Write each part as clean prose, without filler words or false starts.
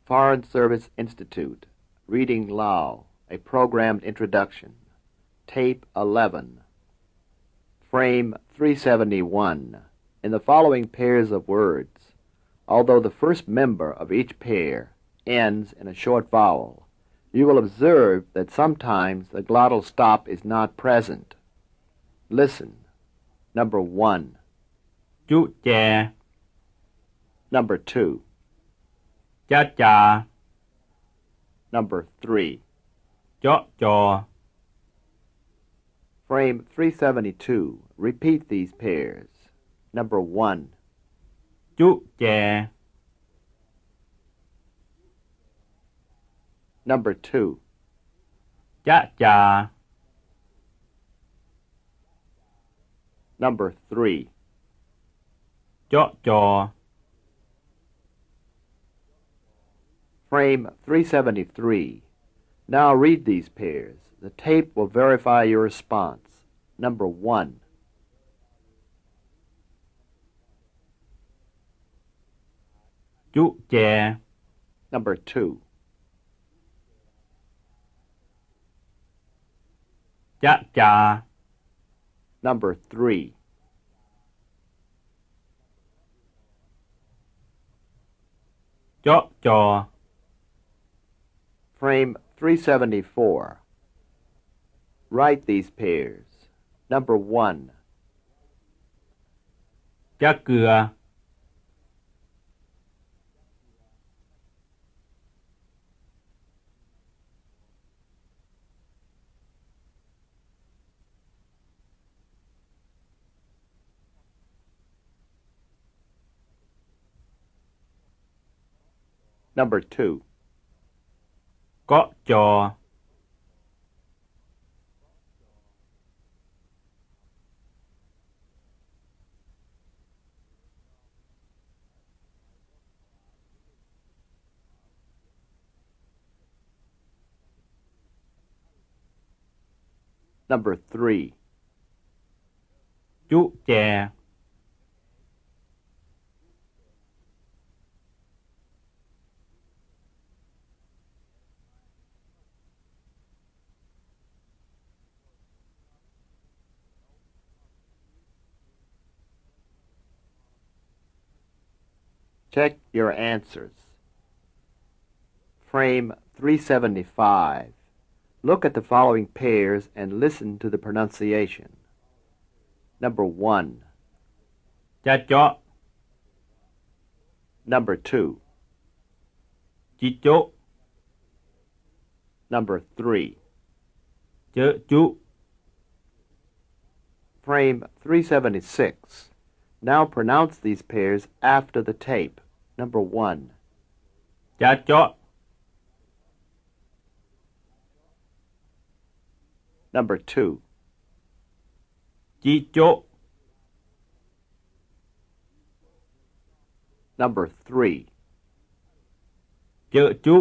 Foreign Service Institute, Reading Lao, a Programmed Introduction, Tape 11, Frame 371. In the following pairs of words, although the first member of each pair ends in a short vowel, you will observe that sometimes the glottal stop is not present. Listen. Number 1. จุแจ Number 2. จ๊ะจา Number 3. เจาะจอ Frame 372. Repeat these pairs. Number 1. จุแจ Number 2. จ๊ะจา Number 3. เจาะจอ Frame 373. Now read these pairs. The tape will verify your response. Number 1. จุแจ Number 2. จ๊ะจา Number 3. เจาะจอ Frame 374. Write these pairs. Number 1. จ๊ะเกลือ Number 2. เกาะจอ Number 3. จุแจ Check your answers. Frame 375. Look at the following pairs and listen to the pronunciation. Number 1. จ๊ะเจาะ Number 2. จิโจะ Number 3. เจอจุ Frame 376. Now pronounce these pairs after the tape. Number 1. จ๊ะเจาะ Number 2. จิโจะ Number 3. เจอจุ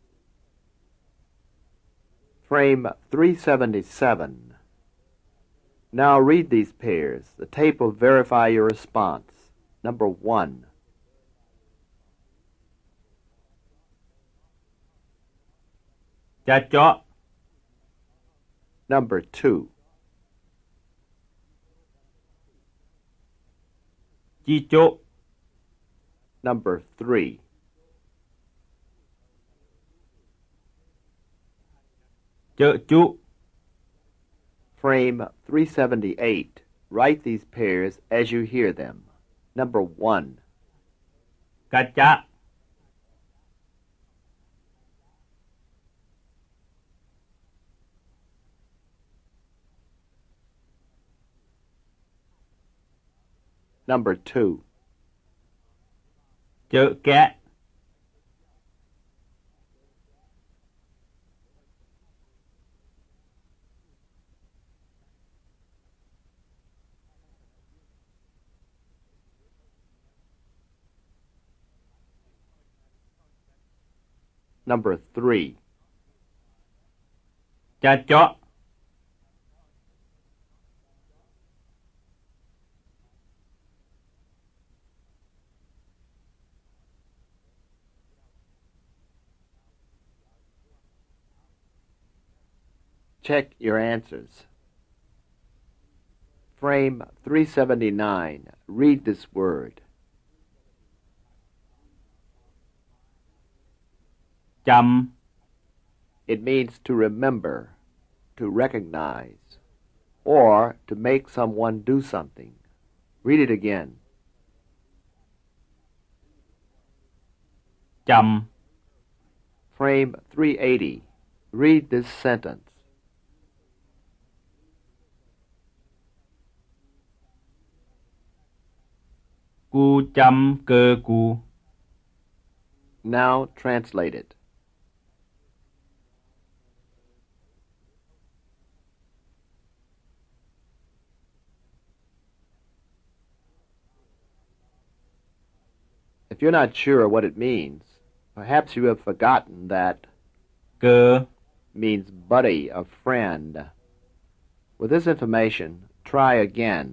Frame 377. Now read these pairs. The tape will verify your response. Number 1. จ๊ะเจาะ Number 2. จิโจะ Number 3. เจอจุ Frame 378. Write these pairs as you hear them. Number 1. กะจ๊ะ Number 2. เจอแกะ Number 3. จ๊ะเจาะ จ check your answers. Frame 379. Read this word. จ It means to remember, to recognize, or to make someone do something. Read it again. ำ จ Frame 380. Read this sentence. ำ กูจำเกอกู Now translate it. If you're not sure what it means, perhaps you have forgotten that เกอ means buddy or friend. With this information, try again.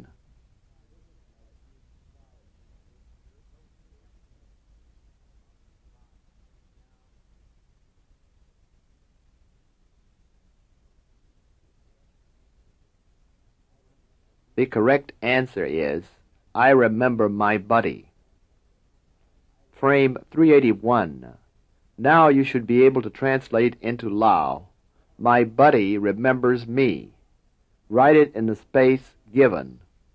The correct answer is, I remember my buddy. Frame 381. Now you should be able to translate into Lao, my buddy remembers me. Write it in the space given.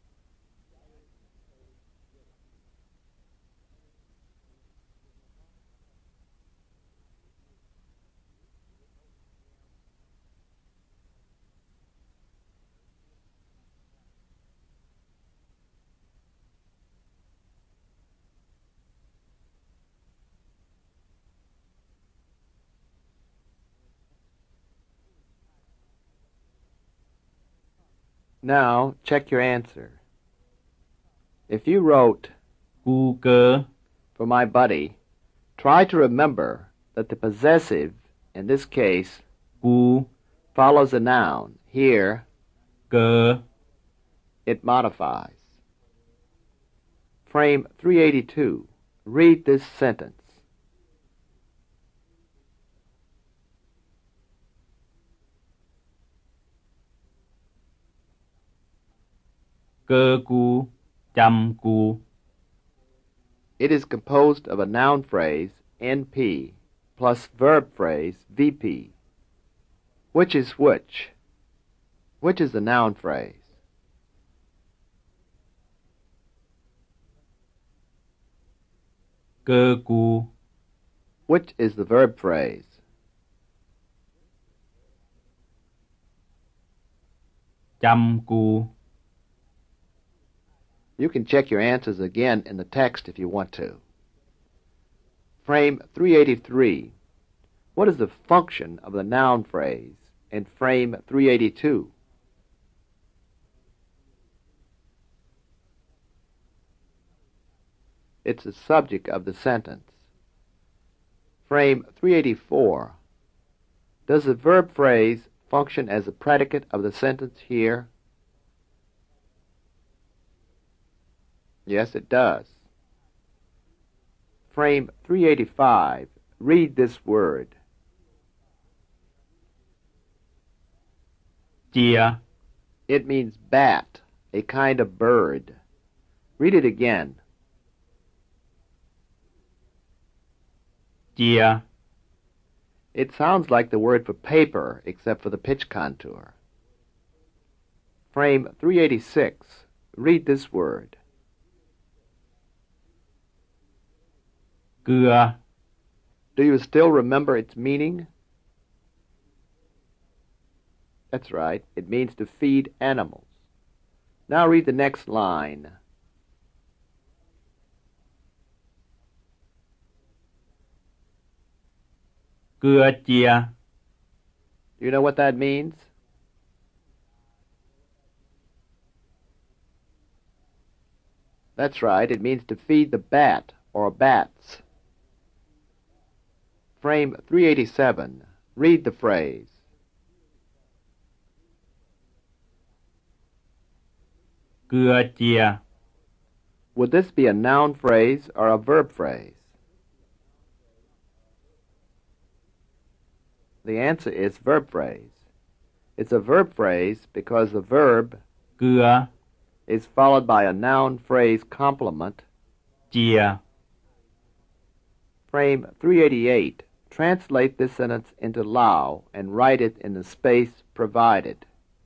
Now, check your answer. If you wrote, กูเกอ for my buddy, try to remember that the possessive, in this case, กู follows a noun. Here, เกอ it modifies. Frame 382. Read this sentence. เกอกู จำกู It is composed of a noun phrase, NP, plus verb phrase, VP. Which is which? Which is the noun phrase? เกอกู Which is the verb phrase? จำกู You can check your answers again in the text if you want to. Frame 383. What is the function of the noun phrase in frame 382? It's the subject of the sentence. Frame 384. Does the verb phrase function as the predicate of the sentence here? Yes, it does. Frame 385. Read this word. เจีย It means bat, a kind of bird. Read it again. เจีย It sounds like the word for paper, except for the pitch contour. Frame 386. Read this word. เกลือ Do you still remember its meaning? That's right. It means to feed animals. Now read the next line. เกลือเจีย Do you know what that means? That's right. It means to feed the bat or bats. Frame 387. Read the phrase. เกลือเจีย Would this be a noun phrase or a verb phrase? The answer is verb phrase. It's a verb phrase because the verb เกลือ is followed by a noun phrase complement. เจีย Frame 388. Translate this sentence into Lao and write it in the space provided.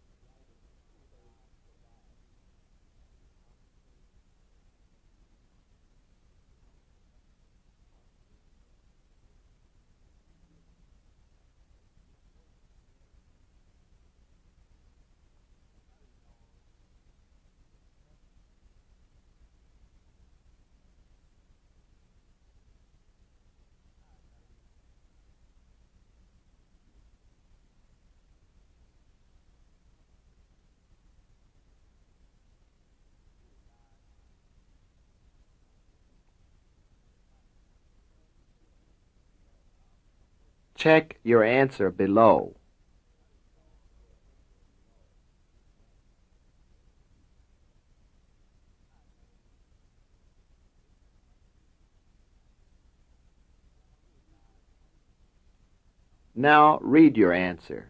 Check your answer below. Now read your answer.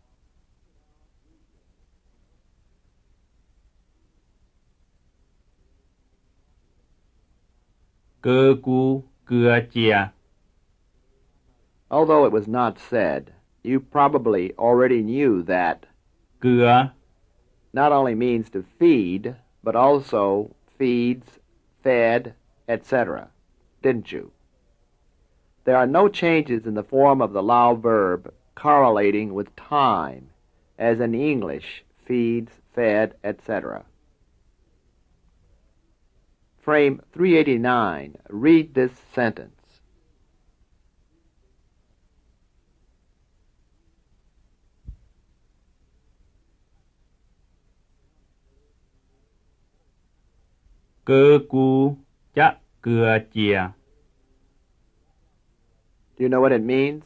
เกลือกู เกลือเจีย Although it was not said, you probably already knew that เกลือ not only means to feed, but also feeds, fed, etc. Didn't you? There are no changes in the form of the Lao verb correlating with time, as in English, feeds, fed, etc. Frame 389. Read this sentence. เกลือกู จะเกลือเจีย Do you know what it means?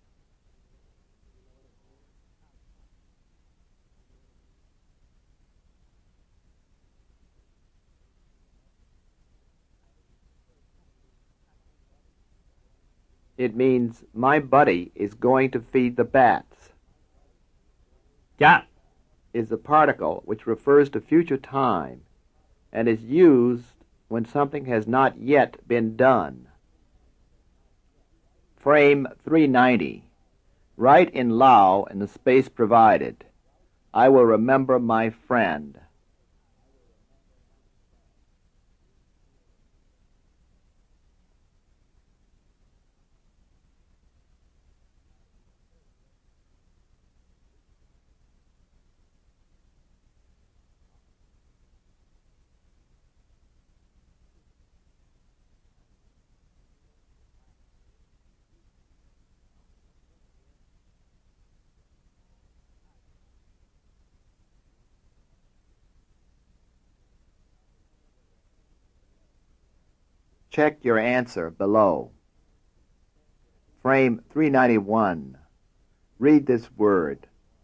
It means my buddy is going to feed the bats. จะ Is the particle which refers to future time and is used when something has not yet been done. Frame 390. Write in Lao in the space provided. I will remember my friend. Check your answer below. Frame 391. Read this word.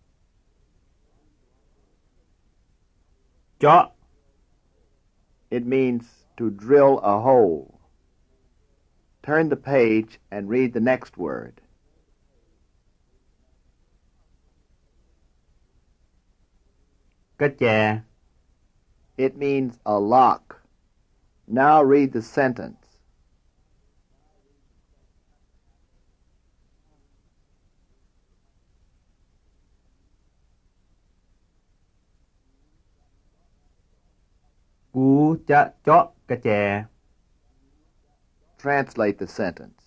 เจาะ It means to drill a hole. Turn the page and read the next word. กระแจ It means a lock. Now read the sentence. กูจะเจาะกระแจ Translate the sentence.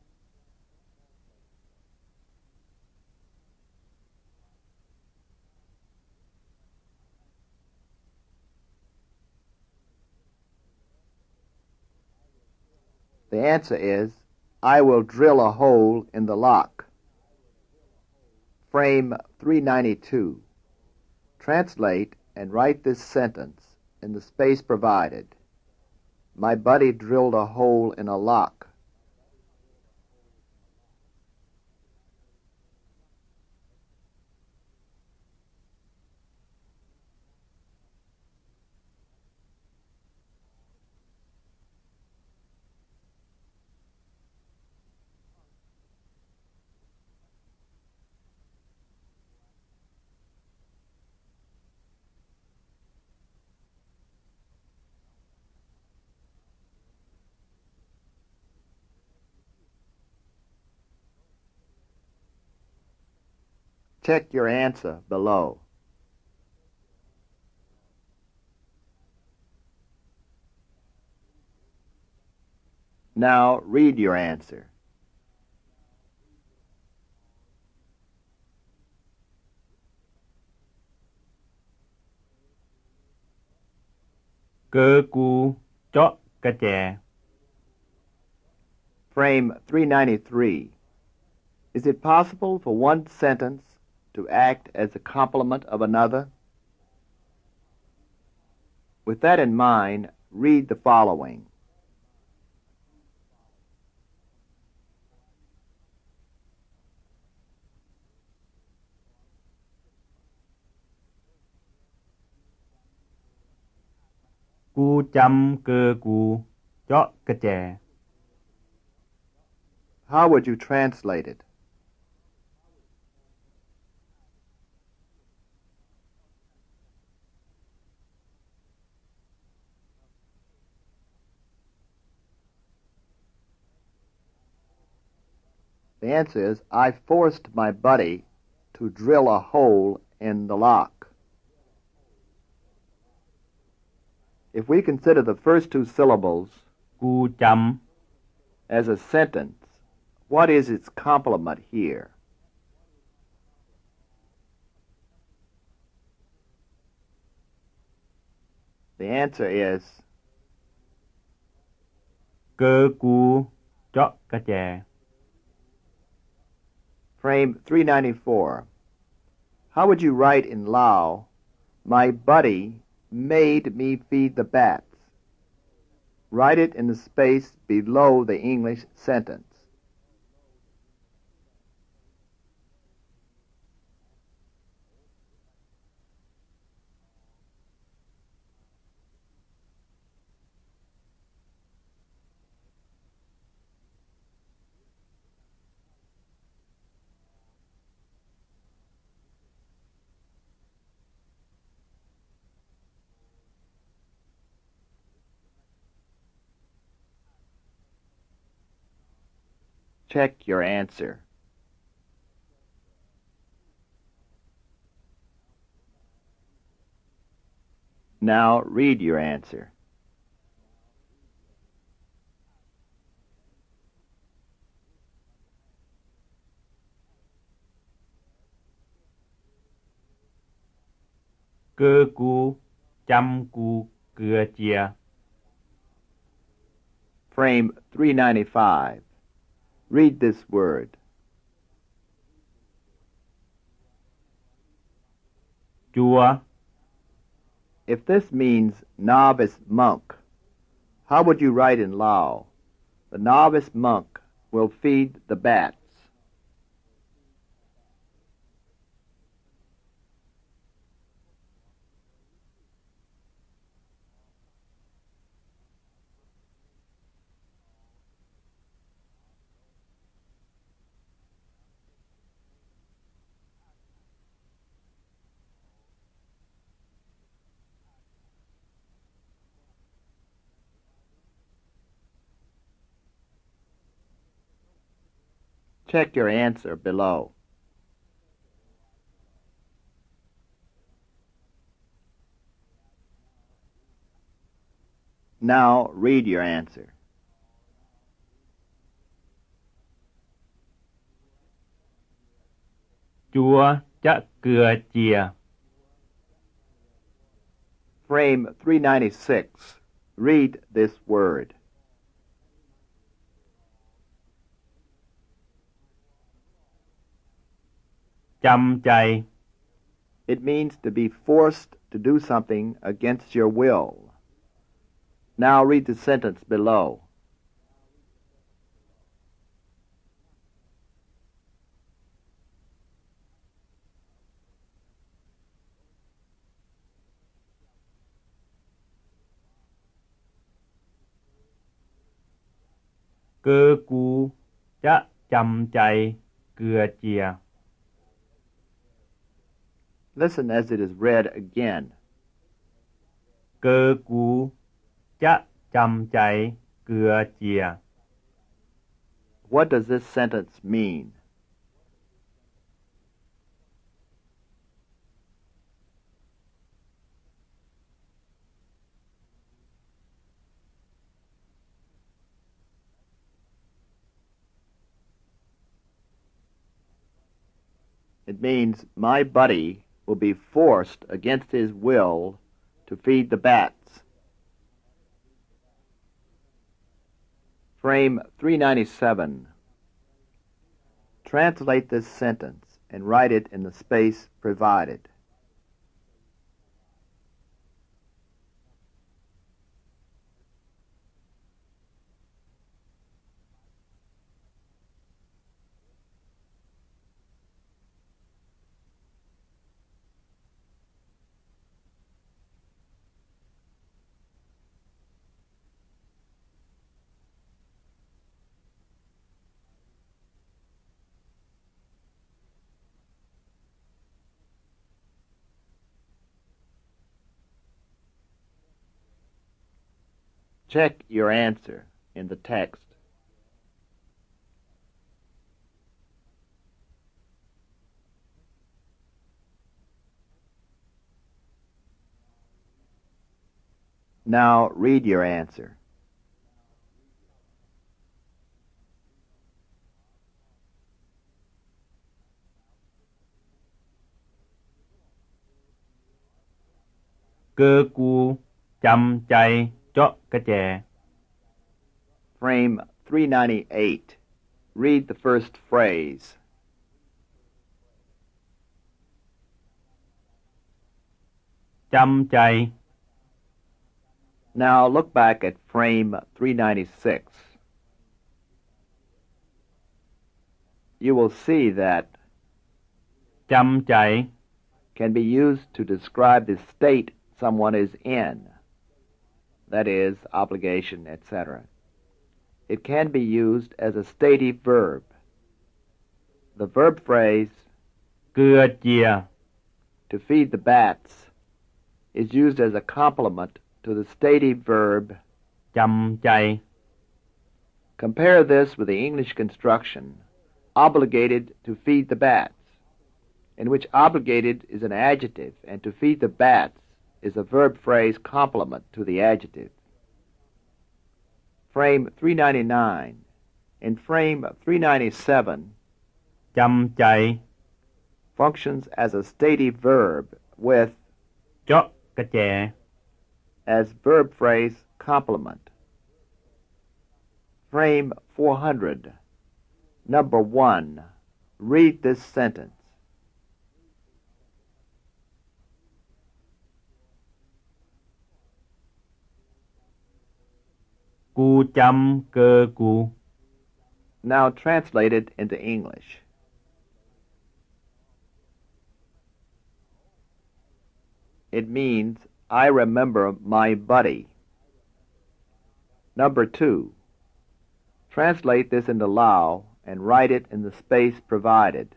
The answer is, I will drill a hole in the lock. Frame 392. Translate and write this sentence in the space provided. My buddy drilled a hole in a lock. Check your answer below. Now read your answer. Cơ cu chó cà chè. Frame 393. Is it possible for one sentence to act as a complement of another? With that in mind, read the following. Cu chăm cơ cu chó cà chè. How would you translate it? The answer is, I forced my buddy to drill a hole in the lock. If we consider the first two syllables Cu chăm as a sentence, what is its complement here? The answer is cơ cu chó cà chè. frame 394. How would you write in Lao, my buddy made me feed the bats? Write it in the space below the English sentence. Check your answer. Now read your answer. Cơ cu chăm cu cưa chia. Frame 395. Read this word. Chua If this means novice monk, how would you write in Lao? The novice monk will feed the bats. Check your answer below. Now read your answer. chua chả cưa chia. Frame 396. Read this word. Chăm chay. It means to be forced to do something against your will. Now read the sentence below. Cơ cu chả chăm chay cưa chia. Listen as it is read again. Cơ cu chả chăm chay cưa chia. What does this sentence mean? It means my buddy will be forced against his will to feed the bats. Frame 397. Translate this sentence and write it in the space provided. Check your answer in the text. Now read your answer. Cơ cu chăm chay chó cái chè. Frame 398. Read the first phrase. Chăm chay. Now look back at frame 396. You will see that Chăm chay. can be used to describe the state someone is in, that is, obligation, etc. It can be used as a stative verb. The verb phrase, Cưa chìa. to feed the bats, is used as a complement to the stative verb. Chăm chay. Compare this with the English construction, obligated to feed the bats, in which obligated is an adjective and to feed the bats is a verb phrase complement to the adjective. Frame 399. In frame 397, Chăm chay. functions as a stative verb with Chó cái chè. as verb phrase complement. Frame 400. Number 1. Read this sentence. Cu chăm cơ cu. Now translate it into English. It means, I remember my buddy. Number 2. Translate this into Lao and write it in the space provided.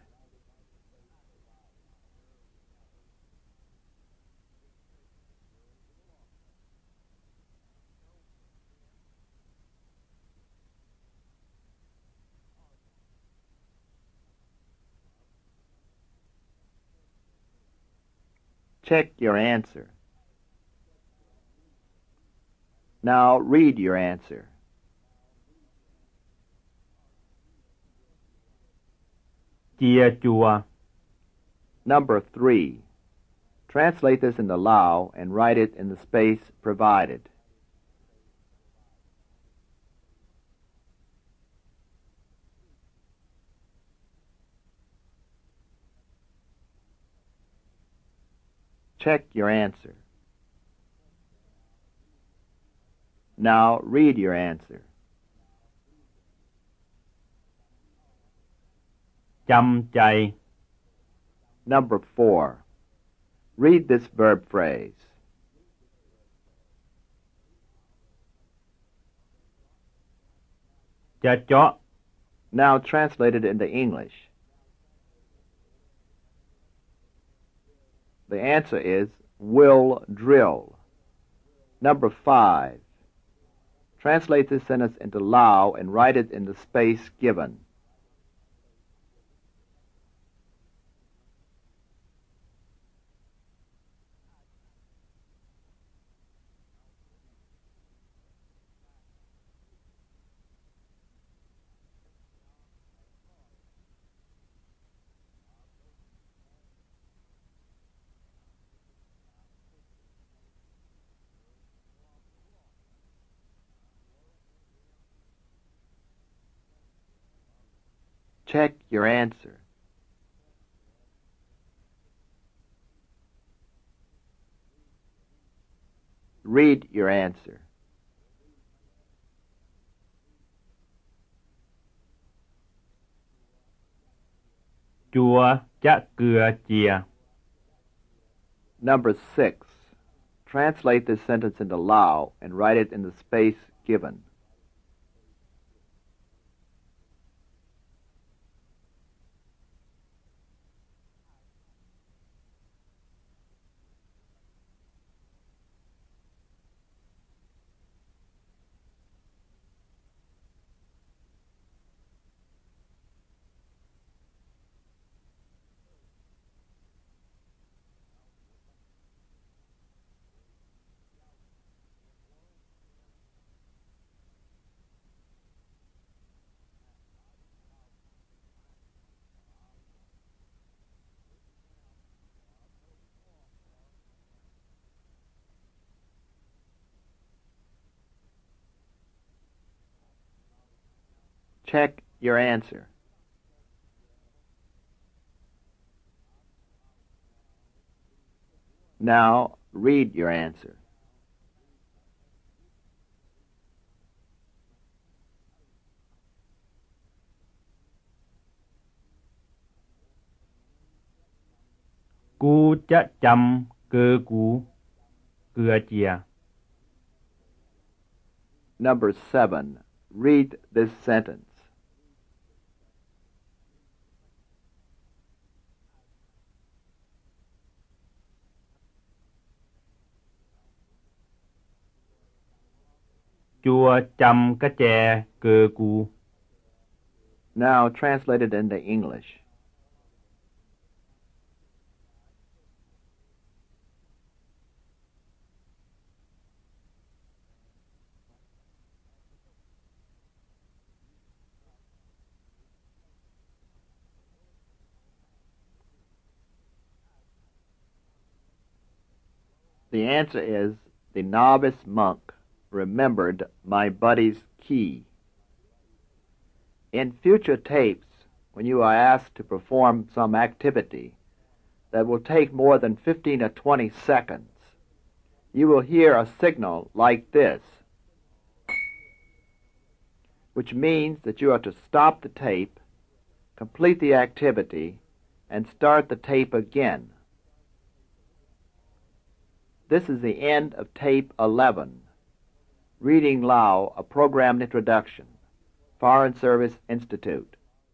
Check your answer. Now read your answer. Chia chùa. Number 3. Translate this into Lao and write it in the space provided. Check your answer. Now read your answer. Chăm chay. Number 4. Read this verb phrase. Cha chó. Now translate it into English. The answer is will drill. Number 5. Translate this sentence into Lao and write it in the space given. Check your answer. Read your answer. Chúa chả cửa chìa. Number 6. Translate this sentence into Lao and write it in the space given. Check your answer. Now, read your answer. Cú chả chăm cơ cú cửa chìa. Number 7. Read this sentence. Chúa chăm cái chè cơ cú. Now translate it into English. The answer is, the novice monk remembered my buddy's key. In future tapes, when you are asked to perform some activity that will take more than 15 or 20 seconds, you will hear a signal like this, which means that you are to stop the tape, complete the activity, and start the tape again. This is the end of tape 11, Reading Lao, a Programmed Introduction, Foreign Service Institute.